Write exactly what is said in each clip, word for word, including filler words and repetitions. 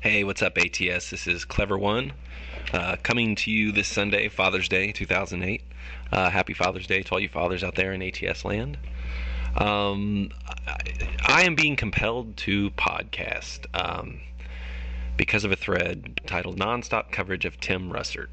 Hey, what's up, A T S? This is Clever One, uh, coming to you this Sunday, Father's Day, two thousand eight. Uh, happy Father's Day to all you fathers out there in A T S land. Um, I, I am being compelled to podcast um, because of a thread titled Nonstop Coverage of Tim Russert.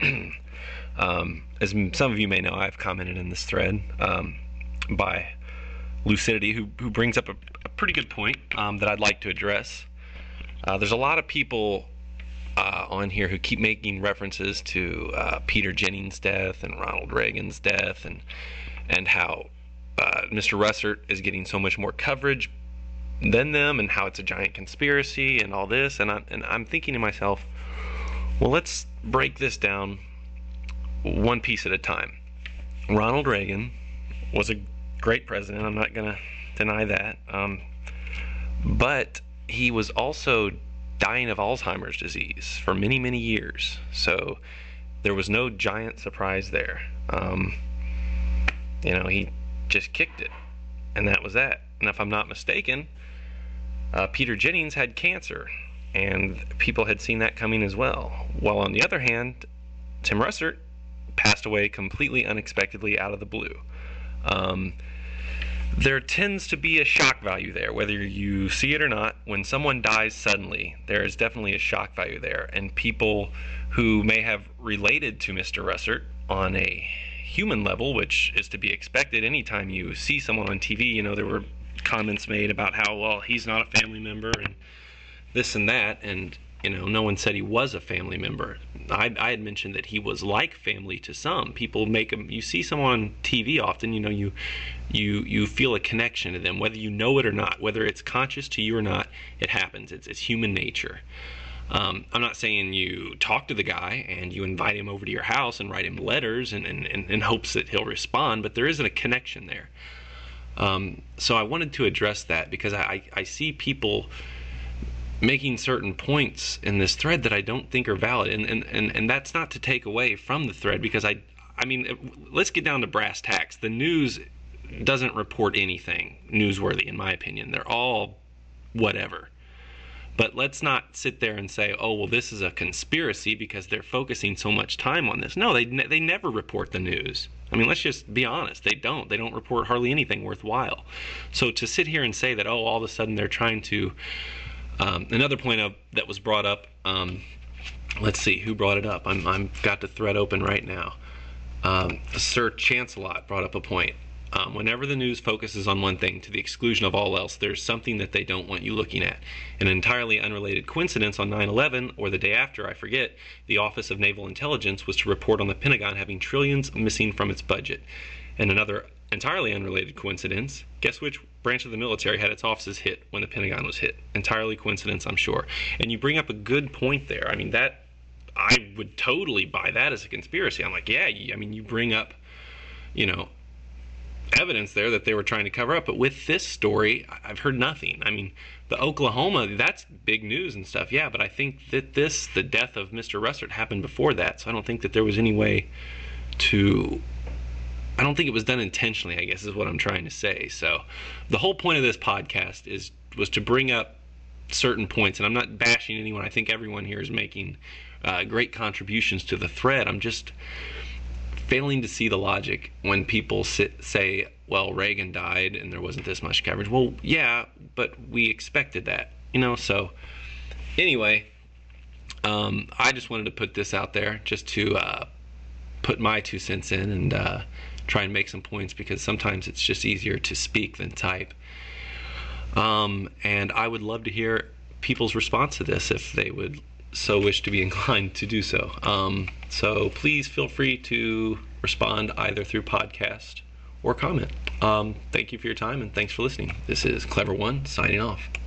um, as some of you may know, I've commented in this thread um, by Lucidity, who, who brings up a, a pretty good point um, that I'd like to address. Uh, there's a lot of people uh, on here who keep making references to uh, Peter Jennings' death and Ronald Reagan's death, and and how uh, Mister Russert is getting so much more coverage than them, and how it's a giant conspiracy and all this. And, I, and I'm thinking to myself, well, let's break this down one piece at a time. Ronald Reagan was a great president. I'm not going to deny that. Um, but he was also dying of Alzheimer's disease for many, many years. So there was no giant surprise there. Um, you know, he just kicked it, and that was that. And if I'm not mistaken, uh, Peter Jennings had cancer, and people had seen that coming as well. While on the other hand, Tim Russert passed away completely unexpectedly out of the blue. Um, There tends to be a shock value there, whether you see it or not. When someone dies suddenly, there is definitely a shock value there. And people who may have related to Mister Russert on a human level, which is to be expected anytime you see someone on T V, you know, there were comments made about how, well, he's not a family member and this and that. And, you know, no one said he was a family member. I, I had mentioned that he was like family to some. People make him, you see someone on T V often, you know, you you you feel a connection to them, whether you know it or not, whether it's conscious to you or not, it happens. It's, it's human nature. Um, I'm not saying you talk to the guy and you invite him over to your house and write him letters and in and, and, and hopes that he'll respond, but there isn't a connection there. Um, so I wanted to address that because I, I see people making certain points in this thread that I don't think are valid, and, and, and, and that's not to take away from the thread, because I I mean, let's get down to brass tacks. The news doesn't report anything newsworthy, in my opinion. They're all whatever. But let's not sit there and say, oh, well, this is a conspiracy because they're focusing so much time on this. No, they ne- they never report the news. I mean, let's just be honest. They don't. They don't report hardly anything worthwhile. So to sit here and say that, oh, all of a sudden they're trying to... Um, another point of, that was brought up, um, let's see, who brought it up? I'm, I'm got the thread open right now. Um, Sir Chancelot brought up a point. Um, whenever the news focuses on one thing to the exclusion of all else, there's something that they don't want you looking at. An entirely unrelated coincidence on nine eleven, or the day after, I forget, the Office of Naval Intelligence was to report on the Pentagon having trillions missing from its budget. And another entirely unrelated coincidence, guess which branch of the military had its offices hit when the Pentagon was hit? Entirely coincidence, I'm sure. And you bring up a good point there. I mean, that, I would totally buy that as a conspiracy. I'm like, yeah, I mean, you bring up, you know, evidence there that they were trying to cover up. But with this story, I've heard nothing. I mean, the Oklahoma, that's big news and stuff, yeah, but I think that this, the death of Mister Russert, happened before that, so I don't think that there was any way to... I don't think it was done intentionally, I guess is what I'm trying to say. So the whole point of this podcast is was to bring up certain points, and I'm not bashing anyone. I think everyone here is making uh, great contributions to the thread. I'm just failing to see the logic when people sit, say, well, Reagan died and there wasn't this much coverage. Well, yeah, but we expected that, you know. So anyway, um, I just wanted to put this out there just to uh, put my two cents in and uh, try and make some points, because sometimes it's just easier to speak than type. Um, and I would love to hear people's response to this if they would so wish to be inclined to do so. Um, so please feel free to respond either through podcast or comment. Um, thank you for your time, and thanks for listening. This is Clever One signing off.